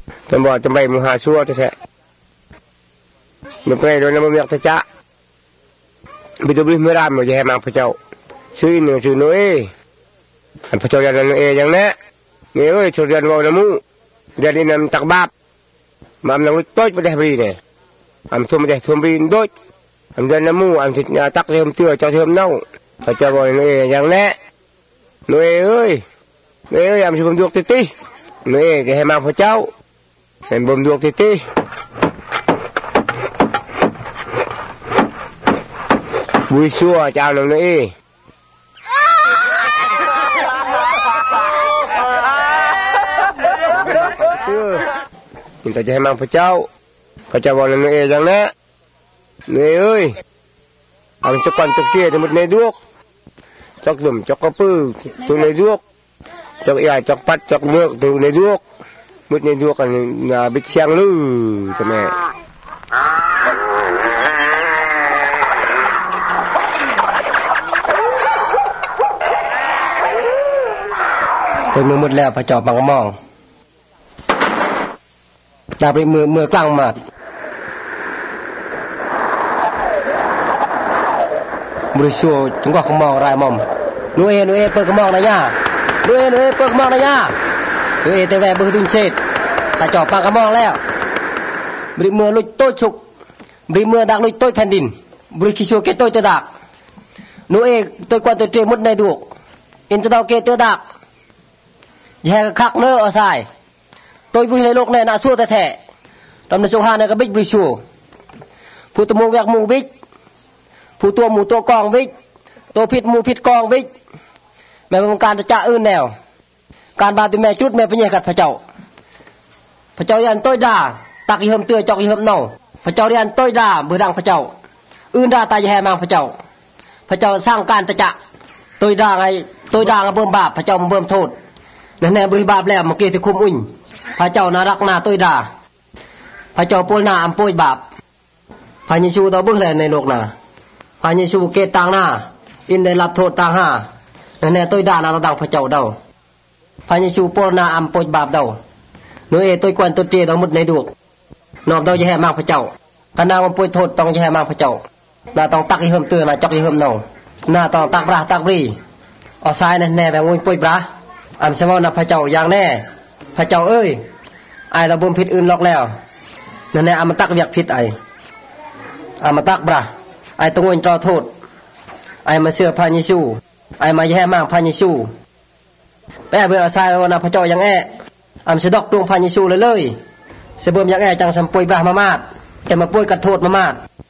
จำบ่จำไปมุหาชั่วจะแท้มันไปโดยน้ำมันเมียกจะจะบิดบิดเมื่อรามมันจะให้มาพระเจ้าซื้อหนึ่งซื้อน้อยพระเจ้ายันนั่นอย่างนี้นี่เอ้ยชดยันวาวน้ำมูยันนี่นำตักบาปมาอันนั้นโต๊ะไม่ได้บรีเนี่ยอันทุ่มไม่ได้ทุ่มบรีโต๊ะอันยันน้ำมูอันสิตักเทียมเตื้อเจ้าเทียมเน่าพระเจ้าบอกนี่อย่างนี้น้อยเอ้ยน้อยเอ้ยอันสิบดวงติติน้อยจะให้มาพระเจ้าเห็นบ่มดวงติติบุยชัวเจ้าหนึ่งนี่มันจะให้มาพระเจ้าเขาจะบอกนั่นเองอย่างนี้นี่เอ้ยอันจะก่อนจะเกี่ยจะมุดในดวกจักดุ่มจักกระปื้อตัวในดวกจักใหญ่จักปัดจักเมือกตัวในดวกมุดในดวกกันบิดเชียงลื้อใช่ไหมตัวมือมุดแล้วพระเจ้าปังมองจับไปมือกลางมาดบริสุทธิ์จึงก็ขมองรายมอมนูเอเปิดขมองนะย่านูเอเปิดขมองนะย่านูเอแต่แหวบือดุนเศษพระเจ้าปังขมองแล้วบริมือลุยโต้ฉุกบริมือดักลุยโต้แผ่นดินบริคิโซเกโต้จะดักนูเอตัวกวนตัวเตมุดในดุอินตะเกตัวดักแย่คักเนื้อเอาใส่tôi vuiในโลกในน่าชั่วแท้ๆตำในสุฮาในกระบิกบริชัวผู้ตัวมูแวกมูบิกผู้ตัวมูตัวกองบิกตัวผิดมูผิดกองบิกแม่เป็นการจะจ่าอื่นแนวการบาดตัวแม่จุดแม่เป็นยังกัดพระเจ้ายันต้อยด่าตักยิมเตือจอกยิมเน่าพระเจ้ายันต้อยด่าเบื่อดังพระเจ้าอื่นด่าตายแห่มาพระเจ้าสร้างการจะจ่าต้อยด่าไงต้อยด่าเบิ่มบาปพระเจ้าเบิ่มโทษนั่นแน่บริบาปแล้วมันเกลียดที่คุมอุ่นพระเจ้าน่ารักน่าต้อยด่าพระเจ้าป่วยหน้าอัมป่วยบาปพระเยซูตัวเบื้องแหลในโลกน่ะพระเยซูเกตต่างหน้าอินได้รับโทษต่างห้านั่นแน่ต้อยด่าน่าดังพระเจ้าเดาพระเยซูป่วยหน้าอัมป่วยบาปเดาโนเอต้อยกวนต้นเจดมุดในดวกนอบเดาจะแห่มากพระเจ้าขณะมันป่วยโทษต้องจะแห่มากพระเจ้าน่าต้องตักให้เฮิมเตือนน่าจอกให้เฮิมเน่าน่าต้องตักบราตักบรีเอาทรายนั่นแน่แบบงุยป่วยบราอันเสวนาพระเจ้าอย่างแน่พระเจ้าเอ้ยไอเราบ่มผิดอื่นหรอกแล้วนั่นแน่อามาตักเวียกผิดไออามาตักบราไอต้องงุยจอโทษไอมาเสือพระเยซูไอมาแย่มากพระเยซูแต่เบื่อทรายว่าพระเจ้าอย่างแออันเสดอกดวงพระเยซูเลยเสบิ่มอย่างแอจังสัมป่วยบรามามาดจะมาป่วยกัดโทษมามาด